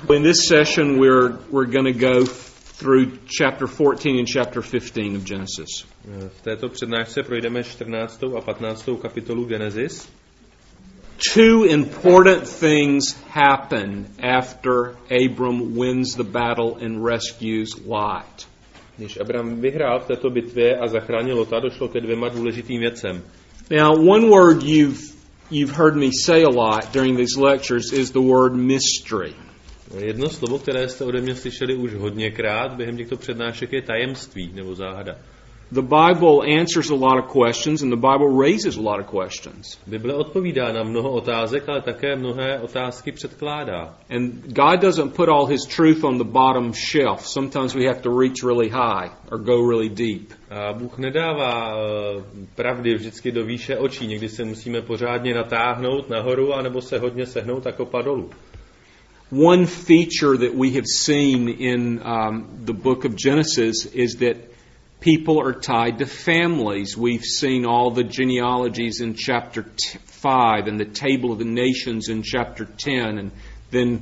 In this session we're going to go through chapter 14 and chapter 15 of Genesis. V této přednášce projdeme 14. a 15. kapitolu Genesis. Two important things happen after Abram wins the battle and rescues Lot. Když Abram vyhrál v této bitvě a zachránil Lota, došlo ke dvěma důležitým věcem. Now, one word you've heard me say a lot during these lectures is the word mystery. Jedno slovo, které jste ode mě slyšeli už hodněkrát během těchto přednášek, je tajemství nebo záhada. The Bible answers a lot of questions and the Bible raises a lot of questions. Bible odpovídá na mnoho otázek, ale také mnohé otázky předkládá. And God doesn't put all his truth on the bottom shelf. Sometimes we have to reach really high or go really deep. A Bůh nedává pravdy vždycky do výše očí. Někdy se musíme pořádně natáhnout nahoru, anebo se hodně sehnout a kopat dolů. One feature that we have seen in the book of Genesis is that people are tied to families. We've seen all the genealogies in chapter 5 and the table of the nations in chapter 10. And then,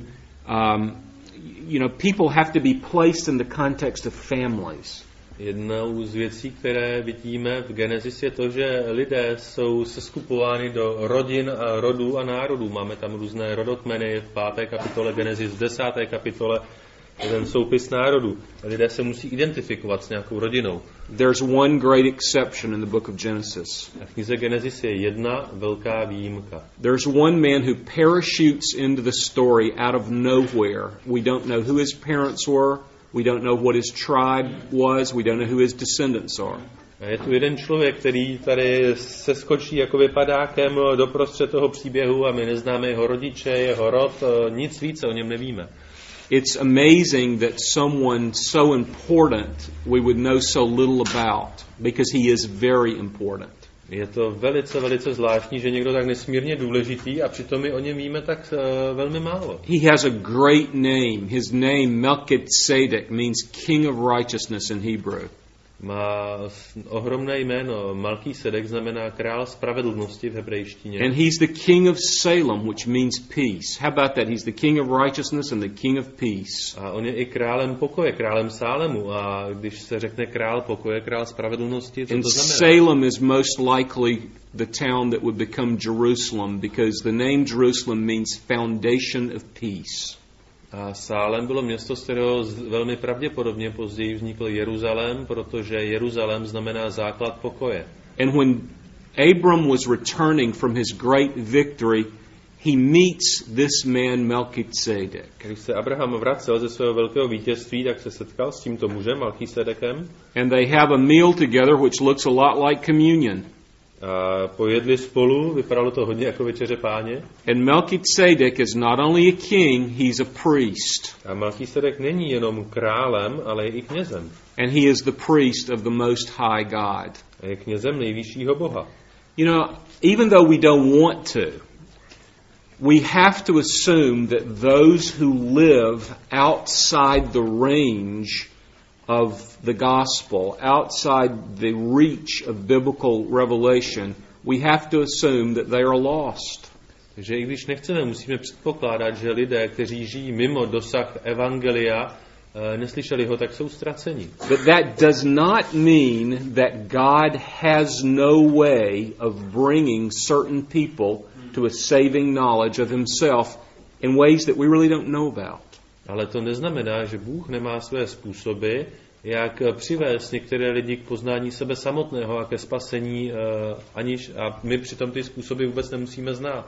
people have to be placed in the context of families. Jednou z věcí, které vidíme v Genesis, je to, že lidé jsou seskupováni do rodin a rodů a národů. Máme tam různé rodokmeny v 5. kapitole Genesis, v 10. kapitole ten soupis národů. Lidé se musí identifikovat s nějakou rodinou. There's one great exception in the book of Genesis. A v knize Genesis je jedna velká výjimka. There's one man who parachutes into the story out of nowhere. We don't know who his parents were. We don't know what his tribe was. We don't know who his descendants are. A je tu jeden člověk, který tady se skočí jako vypadákem doprostřed toho příběhu a my neznáme jeho rodiče, jeho rod, nic více o něm nevíme. It's amazing that someone so important we would know so little about, because he is very important. Je to velice, velice zvláštní, že někdo tak nesmírně důležitý a přitom my o něm víme tak velmi málo. He has a great name. His name, Melchizedek, means king of righteousness in Hebrew. Má ohromné jméno. Melchizedek znamená král spravedlnosti v hebrejštině. And he's the king of Salem, which means peace. How about that? He's the king of righteousness and the king of peace. A on je i králem pokoje, králem Sálemu. A když se řekne král pokoje, král spravedlnosti, co to znamená? Salem is most likely the town that would become Jerusalem, because the name Jerusalem means foundation of peace. A Sálem bylo město, z kterého velmi pravděpodobně později vznikl Jeruzalém, protože Jeruzalém znamená základ pokoje. And when Abram was returning from his great victory, he meets this man Melchizedek. Když se Abraham vracel ze svého velkého vítězství, tak se setkal s tímto mužem Melchisedekem. And they have a meal together which looks a lot like communion. A pojedli spolu, vypadalo to hodně jako večeře Páně. And Melchizedek is not only a king, he's a priest. A Melchisedek není jenom králem, ale je i knězem. And he is the priest of the Most High God. A je knězem nejvyššího Boha. You know, even though we don't want to, we have to assume that those who live outside the range of the gospel, outside the reach of biblical revelation, we have to assume that they are lost. Takže i když nechceme, musíme předpokládat, že lidé, kteří žijí mimo dosah evangelia, neslyšeli ho, tak jsou ztraceni. But that does not mean that God has no way of bringing certain people to a saving knowledge of himself in ways that we really don't know about. Ale to neznamená, že Bůh nemá své způsoby, jak přivést některé lidi k poznání sebe samotného a ke spasení, a my přitom ty způsoby vůbec nemusíme znát.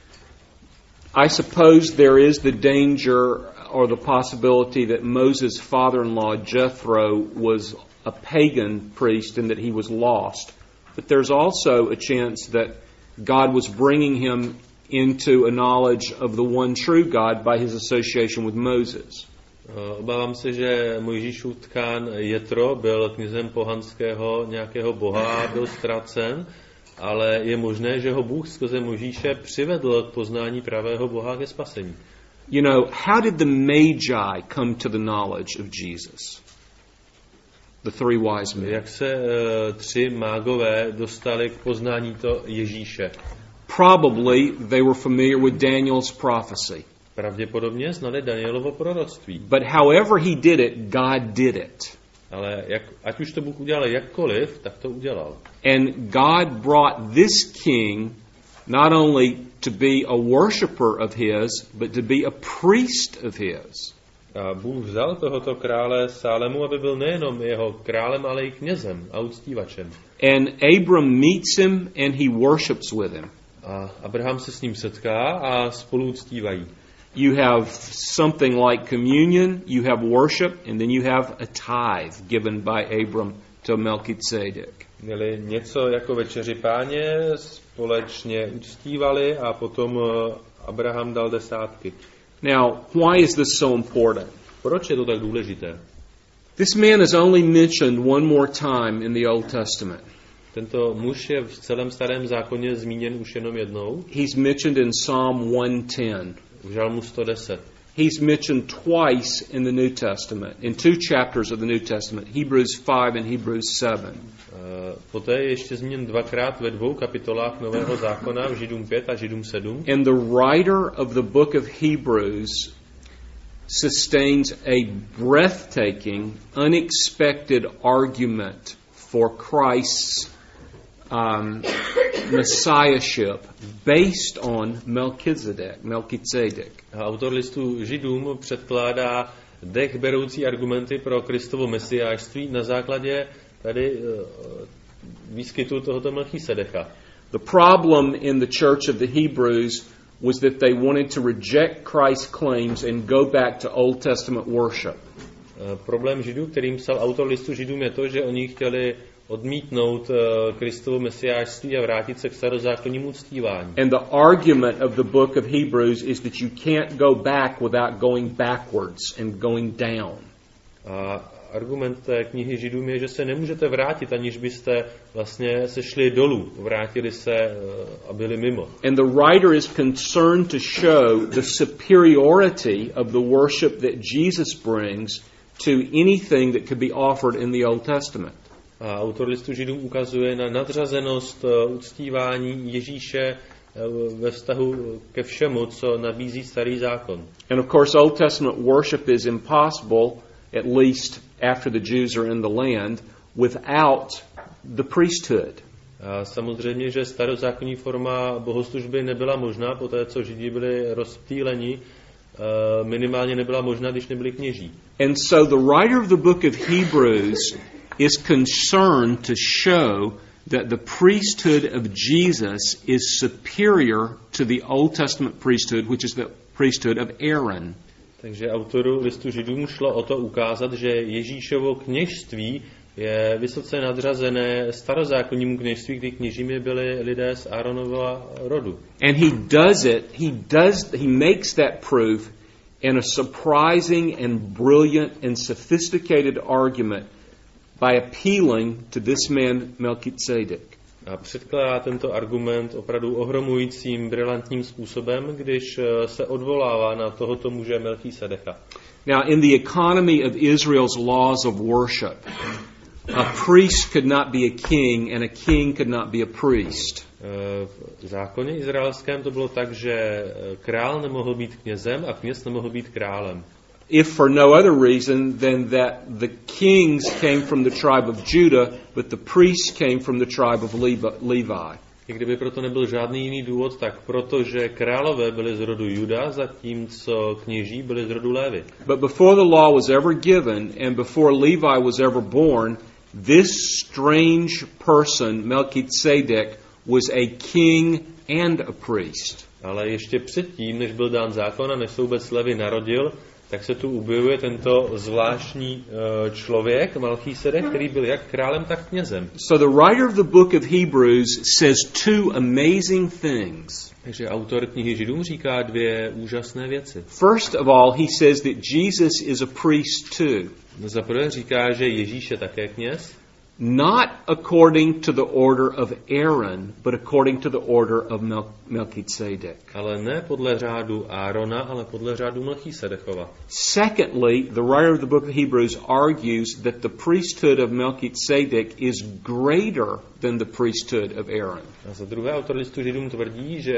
I suppose there is the danger or the possibility that Moses' father-in-law Jethro was a pagan priest and that he was lost. But there's also a chance that God was bringing him into a knowledge of the one true God by his association with Moses. Obávám se, že Mojžíšův tchán Jetro byl knězem pohanského nějakého boha a byl ztracen, ale je možné, že ho Bůh skrze Mojžíše přivedl k poznání pravého Boha ke spasení. You know, how did the Magi come to the knowledge of Jesus? The three wise men. Jak se tři mágové dostali k poznání to Ježíše? Probably they were familiar with Daniel's prophecy. pravděpodobně znali Danielovo proroctví. But however he did it, God did it. Ale ať už to Bůh udělal jakkoliv, tak to udělal. And God brought this king not only to be a worshiper of his, but to be a priest of his. A Bůh vzal tohoto krále Sálemu, aby byl nejenom jeho králem, ale i knězem a uctívačem. And Abram meets him and he worships with him. A Abraham se s ním setká a spolu uctívají. You have something like communion, you have worship, and then you have a tithe given by Abram to Melchizedek. Měli něco jako večeři Páně, společně uctívali a potom Abraham dal desátky. Now, why is this so important? Proč je to tak důležité? This man is only mentioned one more time in the Old Testament. Tento muž je v celém Starém zákoně zmíněn už jenom jednou. He's mentioned in Psalm 110. V Žalmu 110. He's mentioned twice in the New Testament, in two chapters of the New Testament, Hebrews 5 and Hebrews 7. Poté je ještě zmíněn dvakrát ve dvou kapitolách Nového zákona, v Židům 5 a Židům 7. And the writer of the book of Hebrews sustains a breathtaking, unexpected argument for Christ's messiahship based on Melchizedek. A autor listu Židům předkládá dechberoucí argumenty pro Kristovo mesiášství na základě tady výskytu tohoto Melchisedecha. The problem in the church of the Hebrews was that they wanted to reject Christ's claims and go back to Old Testament worship. Problém Židů, kterým psal autor listu Židům, je to, že oni chtěli odmítnout Kristovo mesiášství a vrátit se k starozákonnímu uctívání. And the argument of the book of Hebrews is that you can't go back without going backwards and going down. A argument té knihy Židům je, že se nemůžete vrátit, aniž byste vlastně se šli dolů, vrátili se a byli mimo. And the writer is concerned to show the superiority of the worship that Jesus brings to anything that could be offered in the Old Testament. A autor listu Židům ukazuje na nadřazenost uctívání Ježíše ve vztahu ke všemu, co nabízí Starý zákon. And of course Old Testament worship is impossible, at least after the Jews are in the land, without the priesthood. A samozřejmě, že starozákonní forma bohoslužby nebyla možná, poté co Židi byli rozptýleni, minimálně nebyla možná, když nebyli kněží. And so the writer of the book of Hebrews is concerned to show that the priesthood of Jesus is superior to the Old Testament priesthood, which is the priesthood of Aaron. Takže autoru listu Židům šlo o to ukázat, že Ježíšovo kněžství je vysoce nadřazené starozákonnímu kněžství, kdy kněžími byli lidé z Aaronova rodu. And he makes that proof in a surprising and brilliant and sophisticated argument by appealing to this man Melchizedek. A předkládá tento argument opravdu ohromujícím, brilantním způsobem, když se odvolává na tohoto muže Melchisedecha. Now, in the economy of Israel's laws of worship, a priest could not be a king and a king could not be a priest. V zákoně izraelském to bylo tak, že král nemohl být knězem a kněz nemohl být králem. If for no other reason than that the kings came from the tribe of Judah, but the priests came from the tribe of Levi. I kdyby proto nebyl žádný jiný důvod, tak protože králové byli z rodu Juda, zatímco kněží byli z rodu Lévy. But before the law was ever given and before Levi was ever born, this strange person, Melchizedek, was a king and a priest. Ale ještě předtím, než byl dán zákon a než se vůbec Levi narodil, tak se tu objevuje tento zvláštní člověk, Melchisedek, který byl jak králem, tak knězem. So the writer of the book of Hebrews says two amazing things. Takže autor knihy Židům říká dvě úžasné věci. First of all, he says that Jesus is a priest too. Za prvé říká, že Ježíš je také kněz. Not according to the order of Aaron, but according to the order of Melchizedek. Ale ne podle řádu Árona, ale podle řádu Melchisedechova. Secondly, the writer of the book of Hebrews argues that the priesthood of Melchizedek is greater than the priesthood of Aaron. A za druhé autor listu Židům tvrdí, že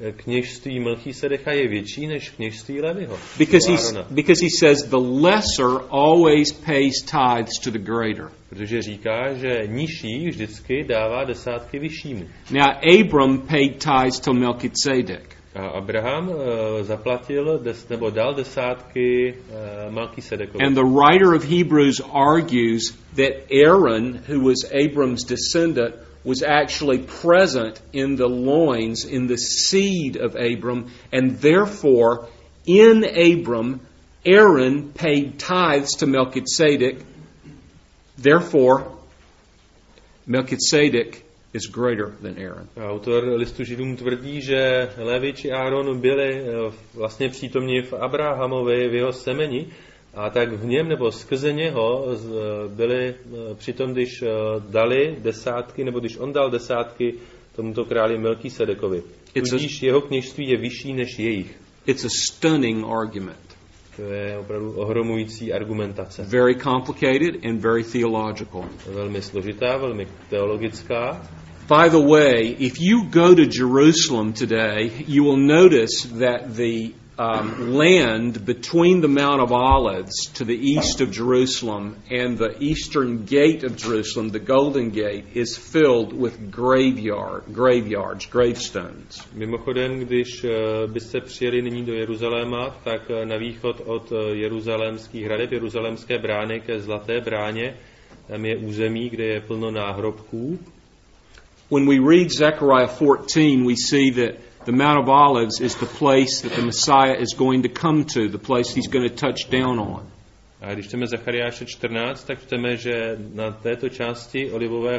kněžství Melchisedecha je větší než kněžství Leviho. Because he says the lesser always pays tithes to the greater. Protože říká, že nižší vždycky dává desátky vyššímu. Now Abram paid tithes to Melchizedek. A Abraham zaplatil nebo dal desátky Melchisedekovi. And the writer of Hebrews argues that Aaron, who was Abram's descendant, was actually present in the loins, in the seed of Abram, and therefore in Abram, Aaron paid tithes to Melchizedek. Therefore, Melchizedek is greater than Aaron. Autor listu Židům tvrdí, že Levi či Áron byli vlastně přítomni v Abrahamovi, v jeho semeni, a tak v něm nebo skrze něho byli přitom, když dali desátky, nebo když on dal desátky tomuto králi Melchisedekovi. Tudíž jeho kněžství je vyšší než jejich. It's a stunning argument. To je opravdu ohromující argumentace. Very complicated and very theological. Velmi složitá, velmi teologická. By the way, if you go to Jerusalem today, you will notice that the land between the Mount of Olives to the east of Jerusalem and the eastern gate of Jerusalem, the Golden Gate, is filled with graveyards, gravestones. Mimochodem, když byste přijeli nyní do Jeruzaléma, tak na východ od jeruzalémských hradeb, jeruzalémské brány ke Zlaté bráně, tam je území, kde je plno náhrobků. When we read Zechariah 14, we see that the Mount of Olives is the place that the Messiah is going to come to, the place he's going to touch down on. A když čteme Zachariáše 14, tak čteme, že na tuto část Olivové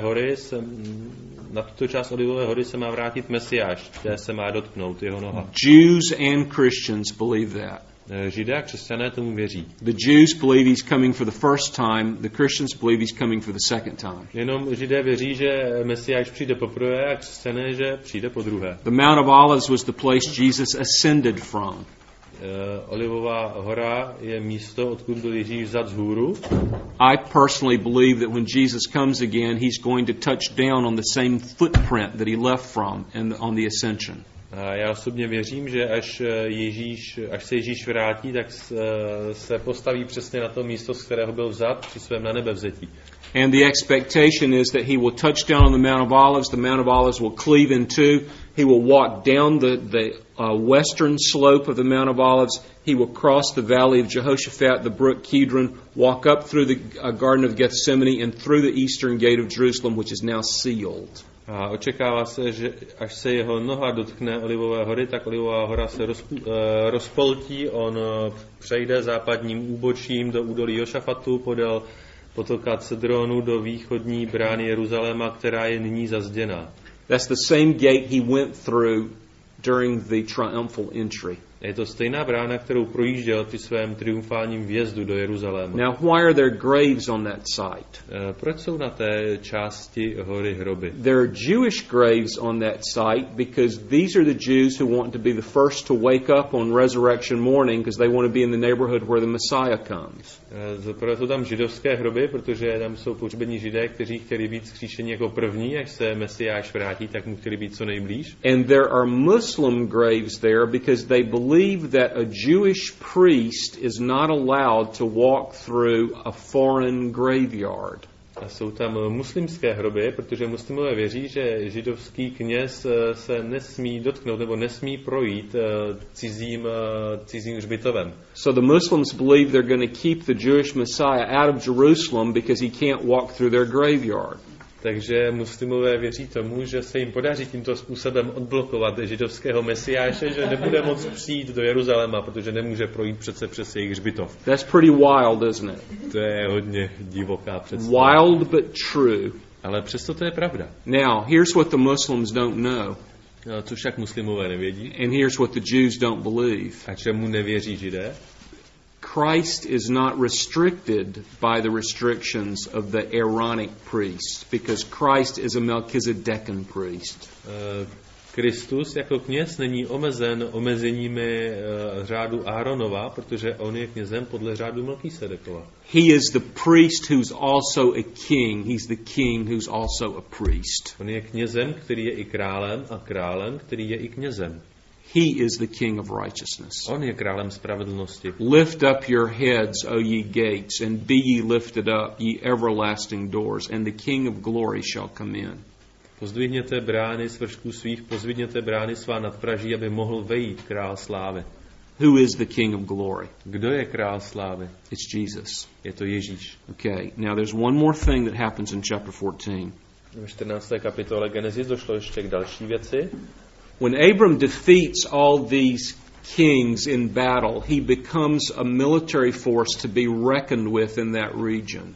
hory se má vrátit Mesiáš, kde se má dotknout jeho noha. Jews and Christians believe that. Židé a křesťané tomu věří. The Jews believe he's coming for the first time, the Christians believe he's coming for the second time. Jenom Židé věří, že Mesiáš přijde poprvé a křesťané, že přijde podruhé. The Mount of Olives was the place Jesus ascended from. Olivová hora je místo, odkud byl Ježíš vzat z hůru. I personally believe that when Jesus comes again, he's going to touch down on the same footprint that he left from on the ascension. A já osobně věřím, že až se Ježíš vrátí, tak se postaví přesně na to místo, z kterého byl vzat při svém na nebevzetí. And the expectation is that he will touch down on the Mount of Olives. The Mount of Olives will cleave in two. He will walk down the western slope of the Mount of Olives. He will cross the valley of Jehoshaphat, the brook Kidron, walk up through the Garden of Gethsemane and through the eastern gate of Jerusalem, which is now sealed. A očekává se, že až se jeho noha dotkne Olivové hory, tak Olivová hora se rozpoltí, on přejde západním úbočím do údolí Jošafatu, podél potoka Cedronu do východní brány Jeruzaléma, která je nyní zazděná. That's the same gate he went through during the triumphal entry. Je to stejná brána, kterou projížděl při svém triumfálním vjezdu do Jeruzaléma. Now, why are there graves on that site? Proč jsou na té části hory hroby? There are Jewish graves on that site because these are the Jews who want to be the first to wake up on resurrection morning because they want to be in the neighborhood where the Messiah comes. Zaprvé jsou tam židovské hroby, protože tam jsou pohřbení Židé, kteří chtěli být vzkříšeni jako první, až se Mesiáš vrátí, tak mu chtěli být co nejblíž. And there are Muslim graves there because they believe that a Jewish priest is not allowed to walk through a foreign graveyard. A jsou tam muslimské hroby, protože muslimové věří, že židovský kněz se nesmí dotknout nebo nesmí projít cizím hřbitovem. So the Muslims believe they're going to keep the Jewish Messiah out of Jerusalem because he can't walk through their graveyard. Takže muslimové věří tomu, že se jim podaří tímto způsobem odblokovat židovského Mesiáše, že nebude moct přijít do Jeruzaléma, protože nemůže projít přece přes jejich hřbitov. That's pretty wild, isn't it? To je hodně divoká představa. Wild but true. Ale přesto to je pravda. Now, here's what the Muslims don't know. Co však muslimové nevědí. And here's what the Jews don't believe. A čemu nevěří Židé? Christ is not restricted by the restrictions of the Aaronic priests because Christ is a Melchizedekan priest. Kristus jako kněz není omezen omezeními řádu Áronova, protože on je knězem podle řádu Melchisedekova. He is the priest who's also a king. He's the king who's also a priest. On je knězem, který je i králem, a králem, který je i knězem. He is the King of righteousness. On je králem spravedlnosti. Lift up your heads, O ye gates, and be ye lifted up, ye everlasting doors, and the King of glory shall come in. Pozdvihněte brány svršků svých, pozvidněte brány svá nad praží, aby mohl vejít král slávy. Who is the King of glory? Kdo je král slávy? It's Jesus. Je to Ježíš. Okay, now there's one more thing that happens in chapter 14. V 14. kapitole Genesis došlo ještě k další věci. When Abram defeats all these kings in battle, he becomes a military force to be reckoned with in that region.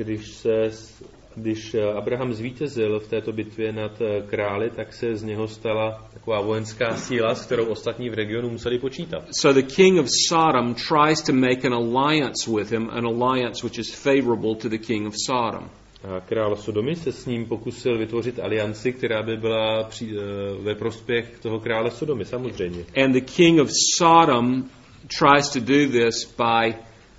Když Abraham zvítězil v této bitvě nad králi, tak se z něho stala taková vojenská síla, s kterou ostatní v regionu museli počítat. So the king of Sodom tries to make an alliance with him, an alliance which is favorable to the king of Sodom. A král Sodomy se s ním pokusil vytvořit alianci, která by byla ve prospěch toho krále Sodomy, samozřejmě. And the king of Sodom tries to do this by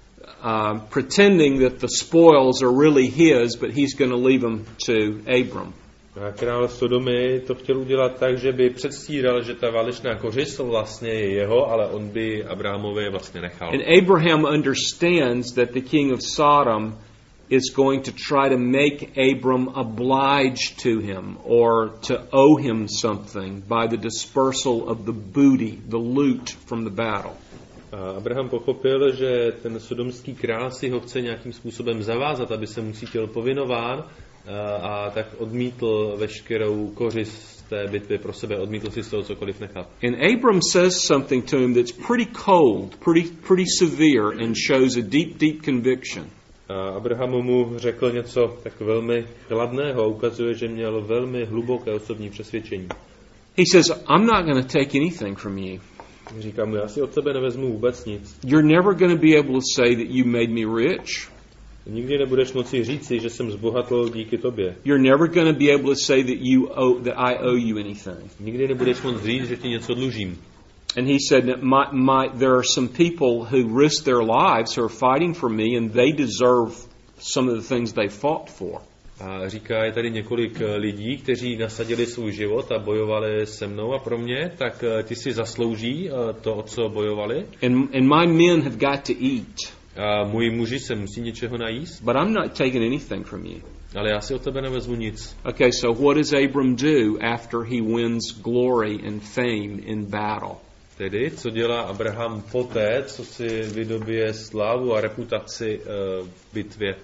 pretending that the spoils are really his, but he's going to leave them to Abram. A král Sodomy to chtěl udělat tak, že by předstíral, že ta válečná kořist vlastně je jeho, ale on by Abrahamovi vlastně nechal. And Abraham understands that the king of Sodom is going to try to make Abram oblige to him or to owe him something by the dispersal of the booty, the loot from the battle. A Abraham pochopil, že ten sodomský král si ho chce nějakým způsobem zavázat, aby se mu cítil povinován, a tak odmítl veškerou kořist té bitvy pro sebe, odmítl si z toho cokoliv nechat. And Abram says something to him that's pretty cold, pretty severe and shows a deep conviction. A Abraham mu řekl něco tak velmi chladného a ukazuje, že měl velmi hluboké osobní přesvědčení. He says, I'm not going to take anything from you. Říká mu, já si od tebe nevezmu vůbec nic. You're never going to be able to say that you made me rich. Nikdy nebudeš moci říci, že jsem zbohatl díky tobě. You're never going to be able to say that I owe you anything. Nikdy nebudeš moci říct, že ti něco dlužím. And he said that there are some people who risk their lives who are fighting for me and they deserve some of the things they fought for. A říká, je tady několik lidí, kteří nasadili svůj život a bojovali se mnou a pro mě, tak ty si zaslouží to, o co bojovali. And my men have got to eat. A moji muži se musí něčeho najíst. But I'm not taking anything from you. Ale já si od tebe nevezmu nic. Okay, so what does Abram do after he wins glory and fame in battle? Tedy, co dělá Abraham poté, co si vydobije slávu a reputaci v bitvě?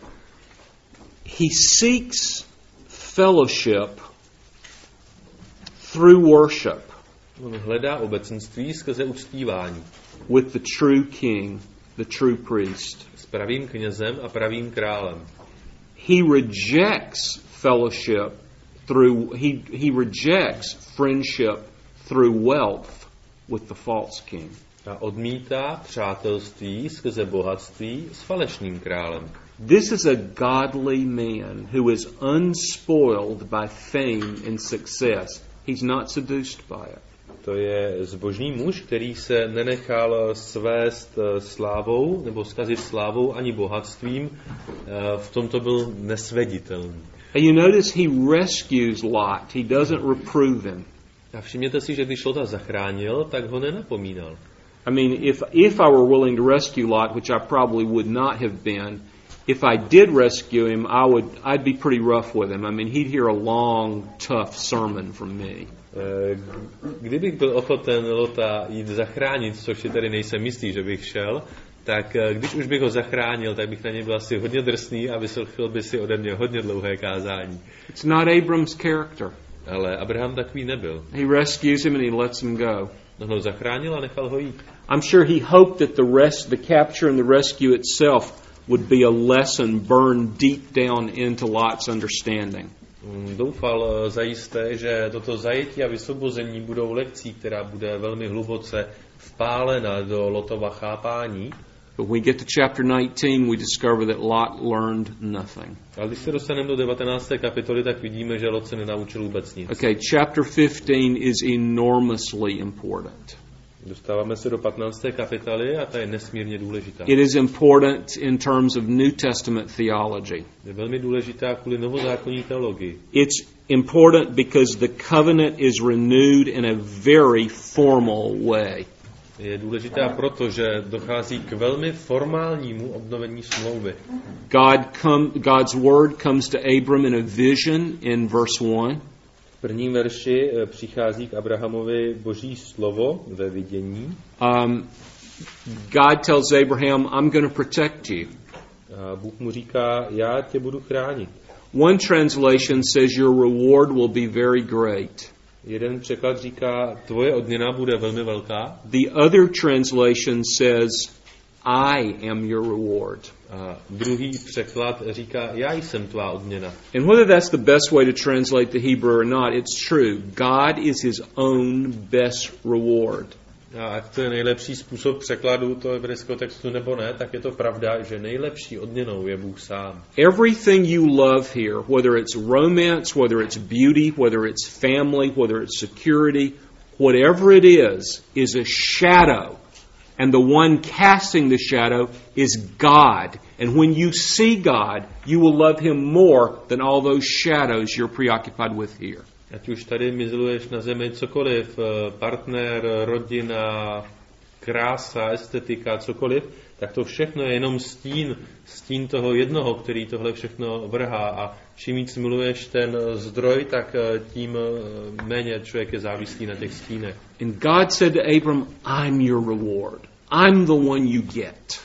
He seeks fellowship through worship. On hledá obecenství skrze uctívání. With the true king, the true priest. S pravým knězem a pravým králem. He rejects fellowship through he rejects friendship through wealth with the false king. A odmítá přátelství skrze bohatství s falešným králem. This is a godly man who is unspoiled by fame and success. He's not seduced by it. To je zbožný muž, který se nenechal svést slávou nebo zkazit slávou ani bohatstvím. V tomto byl nesveditelný. And you notice he rescues Lot. He doesn't reprove him. A všimněte si, že když Lota zachránil, tak ho nenapomínal. I mean, if I were willing to rescue Lot, which I probably would not have been, if I did rescue him, I'd be pretty rough with him. I mean, he'd hear a long, tough sermon from me. Kdybych byl ochoten Lota jít zachránit, což si tady nejsem jistý, že bych šel, tak když už bych ho zachránil, tak bych na něj byl asi hodně drsný a vyslechl by si ode mě hodně dlouhé kázání. It's not Abram's character. Ale Abraham takový nebyl. He rescues him and he lets him go. On ho zachránil a nechal ho jít. I'm sure he hoped that the capture and the rescue itself would be a lesson burned deep down into Lot's understanding. Doufal zajisté, že toto zajetí a vysvobození budou lekcí, která bude velmi hluboce vpálena do Lotova chápání. But when we get to chapter 19, we discover that Lot learned nothing. Ale když se dostaneme do 19. kapitoly, tak vidíme, že Lot se nenaučil vůbec nic. Okay, chapter 15 is enormously important. Dostáváme se do 15. kapitoly a ta je nesmírně důležitá. It is important in terms of New Testament theology. Je velmi důležitá kvůli novozákonní teologii. It's important because the covenant is renewed in a very formal way. Je důležitá proto, že dochází k velmi formálnímu obnovení smlouvy. God's word comes to Abram in a vision in verse 1. V prvním verši přichází k Abrahamovi Boží slovo ve vidění. God tells Abraham, I'm going to protect you. A Bůh mu říká, já tě budu chránit. One translation says your reward will be very great. Jeden překlad říká, tvoje odměna bude velmi velká. The other translation says, I am your reward. A druhý překlad říká, já jsem tvá odměna. And whether that's the best way to translate the Hebrew or not, it's true. God is his own best reward. A ať to je nejlepší způsob překladu toho hebrejského textu nebo ne, tak je to pravda, že nejlepší odměnou je Bůh sám. Everything you love here, whether it's romance, whether it's beauty, whether it's family, whether it's security, whatever it is a shadow. And the one casting the shadow is God. And when you see God, you will love him more than all those shadows you're preoccupied with here. Ať už tady miluješ na zemi cokoliv, partner, rodina, krása, estetika, cokoliv, tak to všechno je jenom stín toho jednoho, který tohle všechno vrhá. A čím víc miluješ ten zdroj, tak tím méně člověk je závislý na těch stínech. And God said to Abram, I'm your reward. I'm the one you get.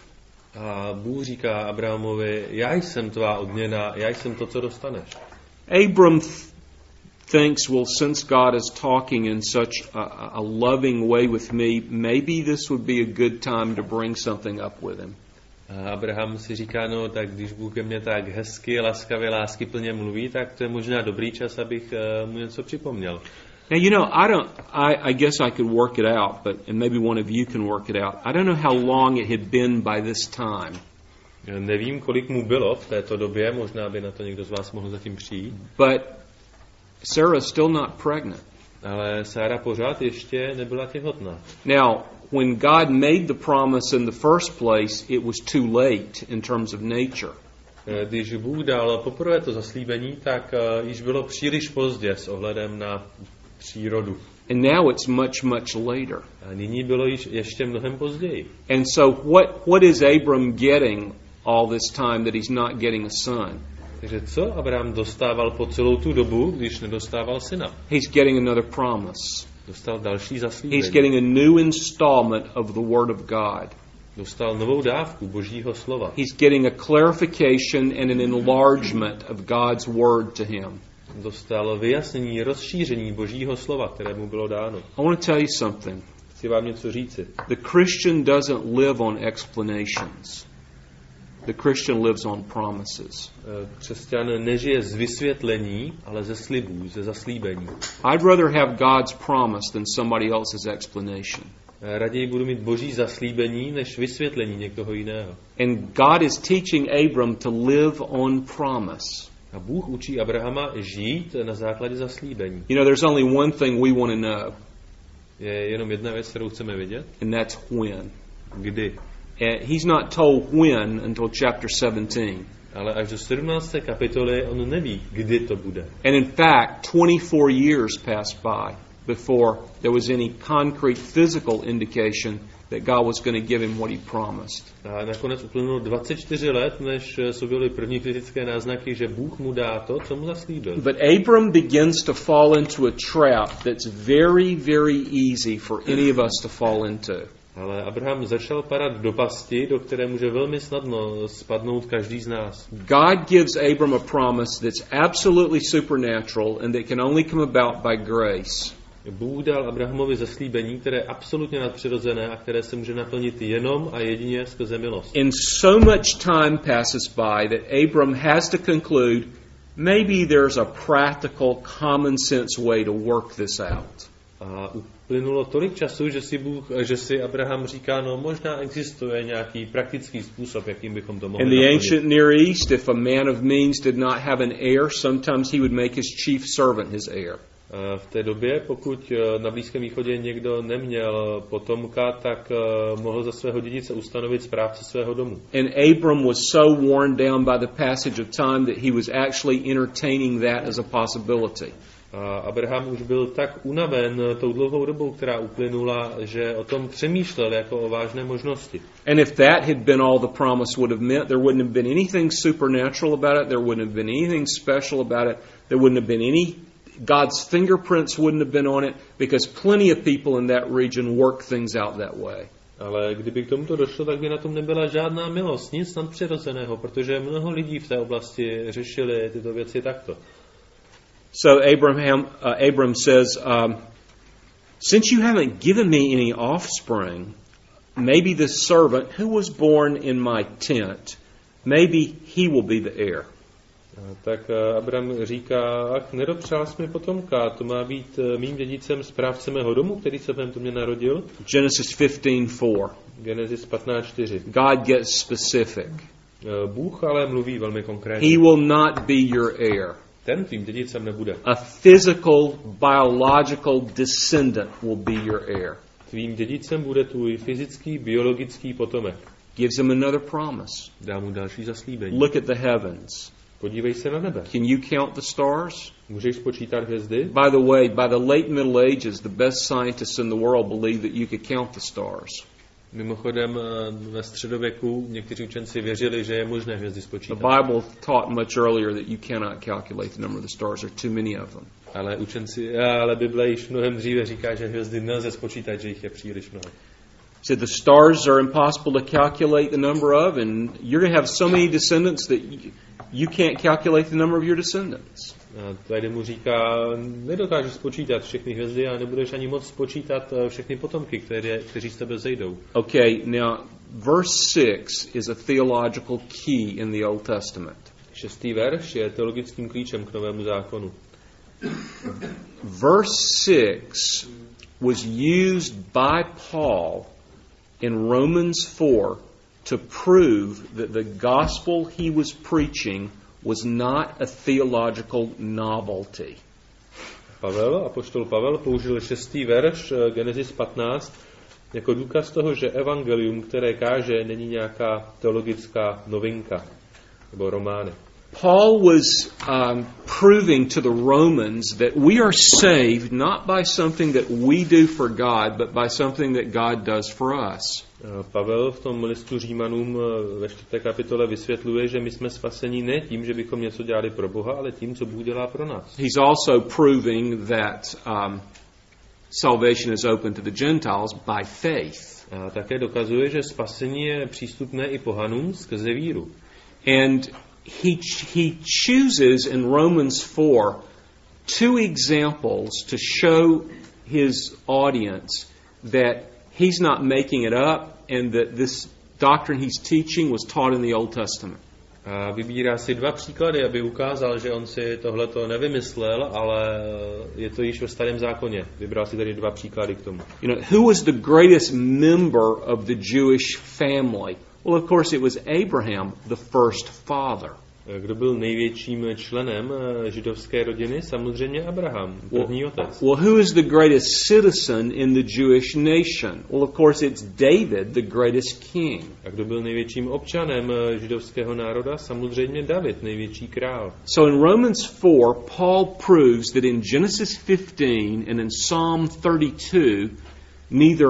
A Bůh říká Abrahamovi, já jsem tvá odměna, já jsem to, co dostaneš. Abram thinks, well, since God is talking in such a loving way with me, maybe this would be a good time to bring something up with him. A Abraham si říká, no tak když Bůh ke mně tak hezky, laskavě, láskyplně mluví, tak to je možná dobrý čas, abych mu něco připomněl. Now, you know, I guess I could work it out, but and maybe one of you can work it out. I don't know how long it had been by this time. Nevím, kolik mu bylo v této době, možná by na to někdo z vás mohl zatím přijít. But Sarah's still not pregnant. Ale Sára pořád ještě nebyla těhotná. Now, when God made the promise in the first place, it was too late in terms of nature. Když Bůh dal poprvé to zaslíbení, tak již bylo příliš pozdě s ohledem na přírodu. And now it's much later. A nyní bylo již ještě mnohem později. And so what is Abram getting all this time that he's not getting a son? Takže co Abraham dostával po celou tu dobu, když nedostával syna? He's getting another promise. Dostal další zaslíbení. He's getting a new installment of the Word of God. Dostal novou dávku Božího slova. He's getting a clarification and an enlargement of God's Word to him. Dostal vyjasnění, rozšíření Božího slova, které mu bylo dáno. I want to tell you something. Chci vám něco říci. The Christian doesn't live on explanations. The Christian lives on promises. Křesťan nežije z vysvětlení, ale ze slibů, ze zaslíbení. I'd rather have God's promise than somebody else's explanation. Raději budu mít Boží zaslíbení, než vysvětlení někoho jiného. And God is teaching Abram to live on promise. A Bůh učí Abrahama žít na základě zaslíbení. You know, there's only one thing we want to know. Je jenom jedna věc, kterou chceme vědět. And that's when. Kdy. He's not told when until chapter 17. Ale až do 17. kapitoly on neví, kdy to bude. And in fact, 24 years passed by before there was any concrete physical indication that God was going to give him what he promised. A nakonec uplynulo 24 let, než se byly první fyzické náznaky, že Bůh mu dá to, co mu zaslíbil. But Abram begins to fall into a trap that's very, very easy for any of us to fall into. Ale Abraham začal padat do pasti, do které může velmi snadno spadnout každý z nás. God gives Abram a promise that's absolutely supernatural and that can only come about by grace. Bůh dal Abrahamovi zaslíbení, které je absolutně nadpřirozené a které se může naplnit jenom a jedině skrze milost. And so much time passes by that Abram has to conclude maybe there's a practical, common sense way to work this out. A uplynulo tolik času, že si Abraham říká, no možná existuje nějaký praktický způsob, jakým bychom to mohli In the naplnit. ancient Near East, if a man of means did not have an heir, sometimes he would make his chief servant his heir. V té době, pokud na Blízkém východě někdo neměl potomka, tak mohl za svého dědice ustanovit správce svého domu. And Abram was so worn down by the passage of time that he was actually entertaining that as a possibility. A Abraham už byl tak unaven tou dlouhou dobou, která uplynula, že o tom přemýšlel jako o vážné možnosti. And if that had been all the promise would have meant, there wouldn't have been anything supernatural about it, there wouldn't have been anything special about it, there wouldn't have been any, God's fingerprints wouldn't have been on it, because plenty of people in that region work things out that way. Ale kdyby k tomuto došlo, tak by na tom nebyla žádná milost, nic nadpřirozeného, protože mnoho lidí v té oblasti řešili tyto věci takto. So Abram says, since you haven't given me any offspring, maybe the servant who was born in my tent, maybe he will be the heir. Tak Abram říká, ach, nedopřál jsi mi potomka, to má být mým dědicem, správcem mého domu, který se v mém domě narodil. Genesis 15:4. Genesis 15:4. God gets specific. Bůh ale mluví velmi konkrétně. He will not be your heir. Ten tvým dědicem nebude. A physical, biological descendant will be your heir. Tvým dědicem bude tvůj fyzický, biologický potomek. Gives him another promise. Dá mu další zaslíbení. Look at the heavens. Podívej se na nebe. Can you count the stars? Můžeš spočítat hvězdy? By the way, by the late Middle Ages, the best scientists in the world believed that you could count the stars. Mimochodem ve středověku někteří učenci věřili, že je možné hvězdy The spočítat. Bible taught much earlier that you cannot calculate the number of the stars. There are too many of them. Ale Bible již mnohem dříve říká, že hvězdy nelze spočítat, že jich je příliš mnoho. So the stars are impossible to calculate the number of, and you're going to have so many descendants that you can't calculate the number of your descendants. A tady mu říká, nedokážeš spočítat všechny hvězdy a nebudeš ani moc spočítat všechny potomky, kteří z tebe zejdou. Okay, now verse 6 is a theological key in the Old Testament. 6. verš je teologickým klíčem k Novému zákonu. Verse 6 was used by Paul in Romans 4 to prove that the gospel he was preaching was not a theological novelty. Apoštol Pavel použil 6. verš Genesis 15 jako důkaz toho, že evangelium, které káže, není nějaká teologická novinka nebo romány. Paul was proving to the Romans that we are saved not by something that we do for God, but by something that God does for us. Pavel v tom listu Římanům ve 4. kapitole vysvětluje, že my jsme spaseni ne tím, že bychom něco dělali pro Boha, ale tím, co Bůh dělá pro nás. He's also proving that salvation is open to the Gentiles by faith. A také dokazuje, že spasení je přístupné i pohanům skrze víru. And he chooses in Romans 4 two examples to show his audience that he's not making it up and that this doctrine he's teaching was taught in the Old Testament. A vybírá si 2 příklady, aby ukázal, že on si tohleto nevymyslel, ale je to již ve Starém zákoně. Vybral si tady 2 příklady k tomu. You know, who was the greatest member of the Jewish family? Well, of course, it was Abraham, the first father. Kdo byl největším členem židovské rodiny? Samozřejmě Abraham, první otec. Well, who is the greatest citizen in the Jewish nation? Well, of course, it's David, the greatest king. A kdo byl největším občanem židovského národa? Samozřejmě David, největší král. So in Romans 4, Paul proves that in Genesis 15 and in Psalm 32, neither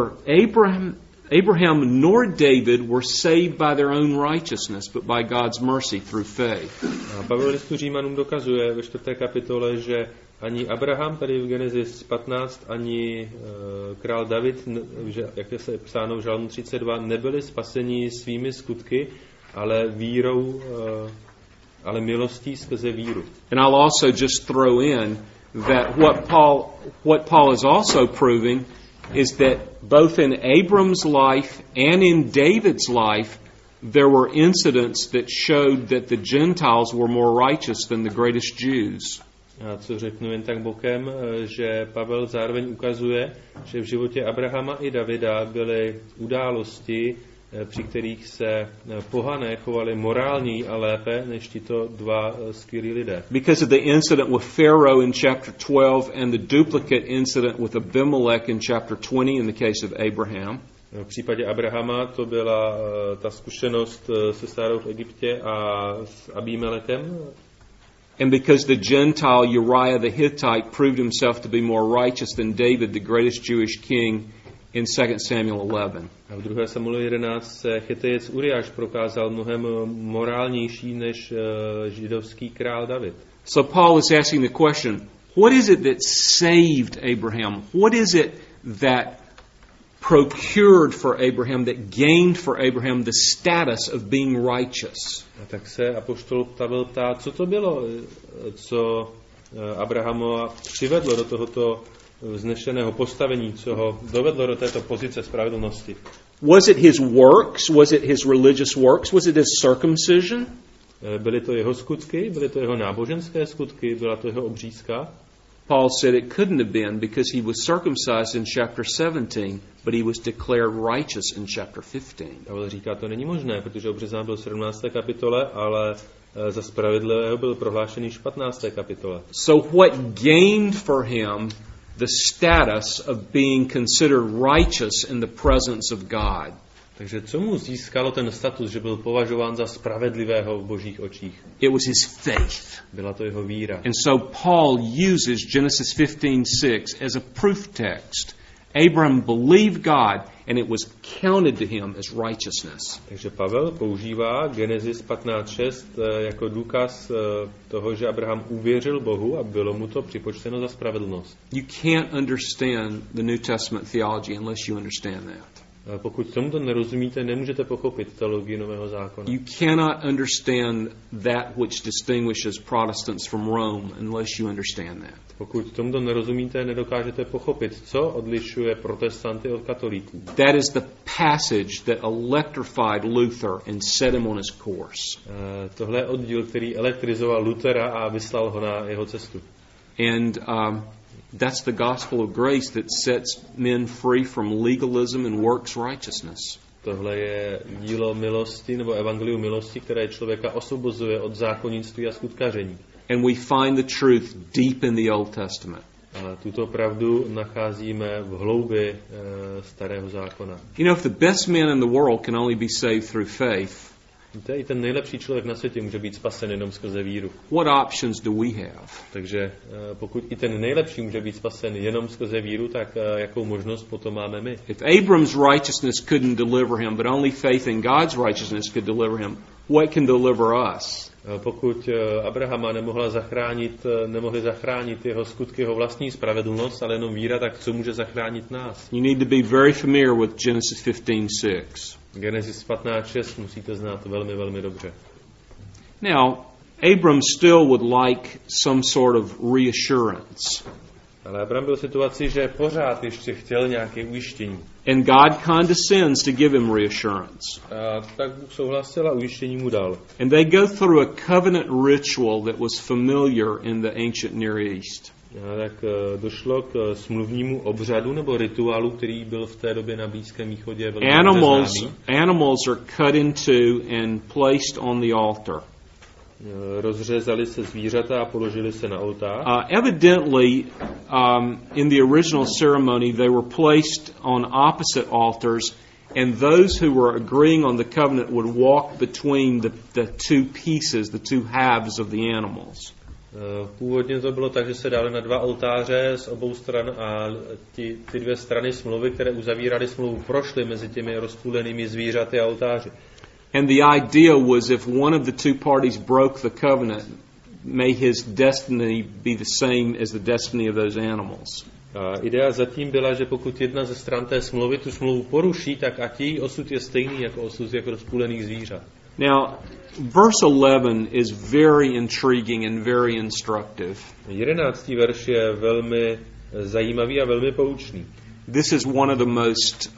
Abraham nor David were saved by their own righteousness, but by God's mercy through faith. A Pavel listu Římanům dokazuje ve 4. kapitole, že ani Abraham tady v Genesis 15, ani král David, jak je se psáno v Žalmu 32, nebyli spaseni svými skutky, ale vírou, ale milostí skrze víru. And I'll also just throw in that what Paul is also proving is that both in Abram's life and in David's life, there were incidents that showed that the Gentiles were more righteous than the greatest Jews. A co řeknu jen tak bokem, že Pavel zároveň ukazuje, že v životě Abrahama i Davida byly události, při kterých se pohané chovali morálněji a lépe než tito dva skvělí lidé. Because of the incident with Pharaoh in chapter 12 and the duplicate incident with Abimelech in chapter 20 in the case of Abraham. V případě Abrahama to byla ta zkušenost se Sárou v Egyptě a s Abimelekem. And because the Gentile Uriah the Hittite proved himself to be more righteous than David, the greatest Jewish king, in 2 Samuel 11. A v 2. Samuelu 11 se Chetejec Uriáš prokázal mnohem morálnější než židovský král David. So Paul is asking the question, what is it that saved Abraham? What is it that procured for Abraham, that gained for Abraham the status of being righteous? A tak se apoštol Pavel ptá, co to bylo, co Abrahama přivedlo do tohoto vznešeného postavení, co ho dovedlo do této pozice spravedlnosti. Was it his works? Was it his religious works? Was it his circumcision? Byly to jeho skutky? Byly to jeho náboženské skutky? Byla to jeho obřízka? Paul said it couldn't have been because he was circumcised in chapter 17, but he was declared righteous in chapter 15. Pavel říká, to není možné, protože obřezán byl v 17. kapitole, ale za spravedlivého byl prohlášený v 15. kapitole. So what gained for him the status of being considered righteous in the presence of God? Takže co mu získalo ten status, že byl považován za spravedlivého v Božích očích? It was his faith. Byla to jeho víra. And so Paul uses Genesis 15:6 as a proof text. Abraham believed God and it was counted to him as righteousness. Takže Pavel používá Genesis 15:6 jako důkaz toho, že Abraham uvěřil Bohu a bylo mu to připočteno za spravedlnost. You can't understand the New Testament theology unless you understand that. Pokud tomuto nerozumíte, nemůžete pochopit teologii Nového zákona. You cannot understand that which distinguishes Protestants from Rome unless you understand that. Pokud tomuto nerozumíte, nedokážete pochopit, co odlišuje protestanty od katolíků. That is the passage that electrified Luther and set him on his course. Tohle je oddíl, který elektrizoval Luthera a vyslal ho na jeho cestu. And that's the gospel of grace that sets men free from legalism and works righteousness. Tohle je dílo milosti nebo evangelium milosti, které člověka osvobozuje od zákonnictví a skutkaření. And we find the truth deep in the Old Testament. A tuto pravdu nacházíme v hloubi starého zákona. You know, if the best man in the world can only be saved through faith, víte, i ten nejlepší člověk na světě může být spasen jenom skrze víru. What options do we have? Takže pokud i ten nejlepší může být spasen jenom skrze víru, tak jakou možnost potom máme my? If Abram's righteousness couldn't deliver him, but only faith in God's righteousness could deliver him, what can deliver us? Pokud Abrahama nemohli zachránit jeho skutky, jeho vlastní spravedlnost, ale jenom víra, tak co může zachránit nás? You need to be very familiar with Genesis 15:6. Genesis 15:6 musíte znát velmi, velmi dobře. Now, Abram still would like some sort of reassurance. Ale Abram byl v situaci, že pořád ještě chtěl nějaké ujištění. And God condescends to give him reassurance. A tak Bůh souhlasil a ujištění mu dal. And they go through a covenant ritual that was familiar in the ancient Near East. A tak došlo k smluvnímu obřadu nebo rituálu, který byl v té době na Blízkém východě velmi známý. Animals are cut into and placed on the altar. Rozřezali se zvířata a položili se na oltář. Evidently, in the original ceremony, they were placed on opposite altars, and those who were agreeing on the covenant would walk between the two pieces, the two halves of the animals. Původně to bylo tak, že se dali na dva oltáře z obou stran a ty dvě strany smlouvy, které uzavíraly smlouvu, prošly mezi těmi rozpůlenými zvířaty a oltáři. And the idea was if one of the two parties broke the covenant, may his destiny be the same as the destiny of those animals. A idea zatím byla, že pokud jedna ze stran té smlouvy tu smlouvu poruší, tak ať její osud je stejný jako osud těch rozpůlených zvířat. Now, verse 11 is very intriguing and very instructive. 11. verš je velmi zajímavý a velmi poučný. This is one of the most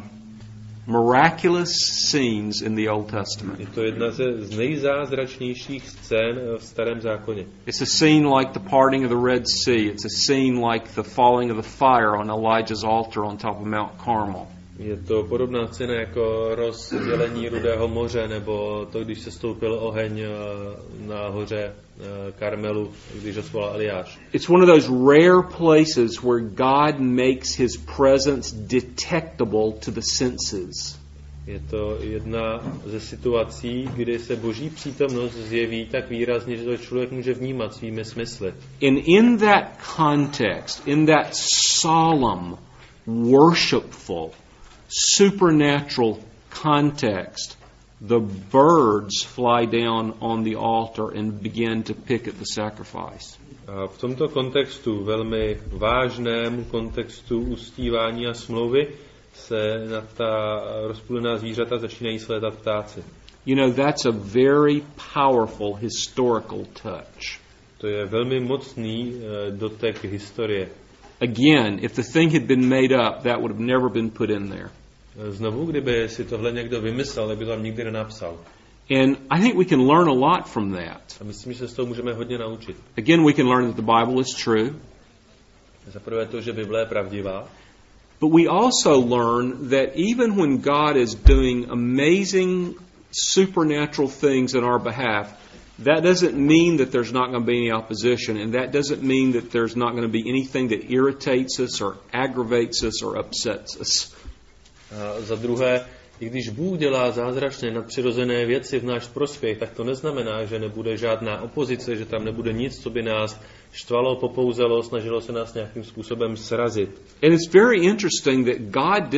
miraculous scenes in the Old Testament. Je to jedna z nejzázračnějších scén v Starém zákoně. It's a scene like the parting of the Red Sea. It's a scene like the falling of the fire on Elijah's altar on top of Mount Carmel. Je to podobná scéna jako rozdělení Rudého moře, nebo to, když se stoupil oheň na hoře Karmelu, když ho svolal Eliáš. It's one of those rare places where God makes his presence detectable to the senses. Je to jedna ze situací, kdy se Boží přítomnost zjeví tak výrazně, že to člověk může vnímat svými smysly. And in that context, in that solemn, worshipful, supernatural context, the birds fly down on the altar and begin to pick at the sacrifice. A v tomto kontextu, velmi vážném kontextu uctívání a smlouvy, se na ta rozpůlená zvířata začínají slétat ptáci. You know, that's a very powerful historical touch. To je velmi mocný dotek historie. Again, if the thing had been made up, that would have never been put in there. Znovu, kdyby si tohle někdo vymyslel, tak by to tam nikdy nenapsal. And I think we can learn a lot from that. A myslím, že se z toho můžeme hodně naučit. Again, we can learn that the Bible is true. Za prvé to, že Bible je pravdivá. But we also learn that even when God is doing amazing supernatural things in our behalf, that doesn't mean that there's not going to be any opposition, and that doesn't mean that there's not going to be anything that irritates us or aggravates us or upsets us. A za druhé, i když Bůh dělá zázračné nadpřirozené věci v náš prospěch, tak to neznamená, že nebude žádná opozice, že tam nebude nic, co by nás štvalo, popouzelo, snažilo se nás nějakým způsobem srazit. And it's very interesting that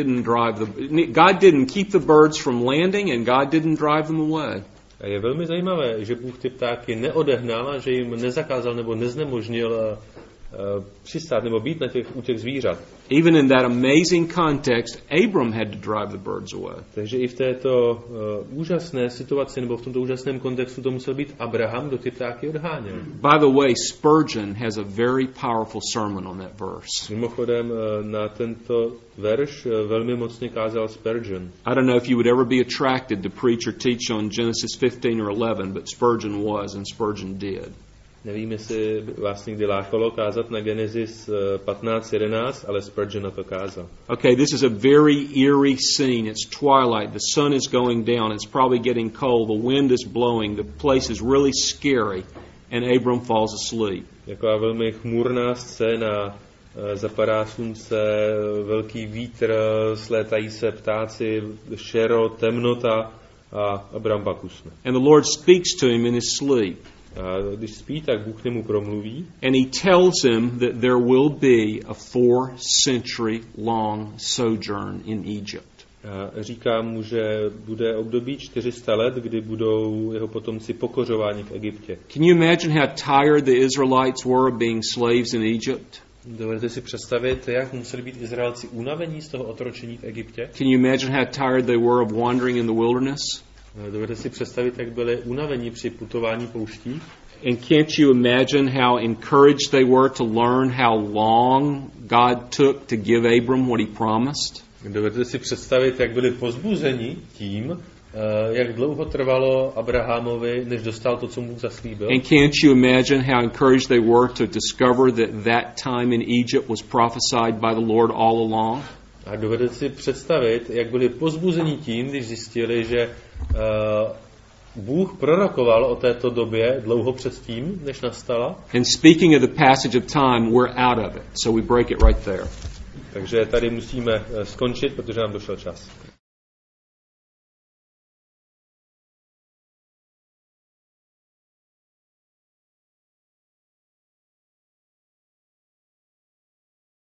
God didn't keep the birds from landing and God didn't drive them away. A je velmi zajímavé, že Bůh ty ptáky neodehnal a že jim nezakázal nebo neznemožnil přistát nebo být u těch zvířat. Even in that amazing context, Abram had to drive the birds away. Takže i v této úžasné situaci nebo v tomto úžasném kontextu to musel být Abraham, kdo ty ptáky odháněl. By the way, Spurgeon has a very powerful sermon on that verse. Mimochodem na tento verš velmi mocně kázal Spurgeon. I don't know if you would ever be attracted to preach or teach on Genesis 15 or 11, but Spurgeon was, and Spurgeon did. Nevím, jestli vás někdy lákalo kázat na Genesis 15:11, ale Spurgeon na to kázal. Okay, this is a very eerie scene. It's twilight. The sun is going down. It's probably getting cold. The wind is blowing. The place is really scary. And Abram falls asleep. Taková velmi chmurná scéna. Zapadá slunce, velký vítr, slétají se ptáci, šero, temnota a Abram pak usne. And the Lord speaks to him in his sleep. A když spí, tak Bůh k němu promluví. And he tells him that there will be a 4-century long sojourn in Egypt. A říká mu, že bude období 400 let, kdy budou jeho potomci pokořováni v Egyptě. Can you imagine how tired the Israelites were of being slaves in Egypt? Dovedete si představit, jak museli být Izraelci unavení z toho otročení v Egyptě? Can you imagine how tired they were of wandering in the wilderness? Dovedete si představit, jak byli unavení při putování pouští? And can't you imagine how encouraged they were to learn how long God took to give Abram what he promised? Dovedete si představit, jak byli pozbuzeni tím, jak dlouho trvalo Abrahamovi, než dostal to, co mu zaslíbil? And can't you imagine how encouraged they were to discover that time in Egypt was prophesied by the Lord all along? A dovedete si představit, jak byli pozbuzeni tím, když zjistili, že Bůh prorokoval o této době dlouho předtím, než nastala. And speaking of the passage of time, we're out of it. So we break it right there. Takže tady musíme skončit, protože nám došel čas.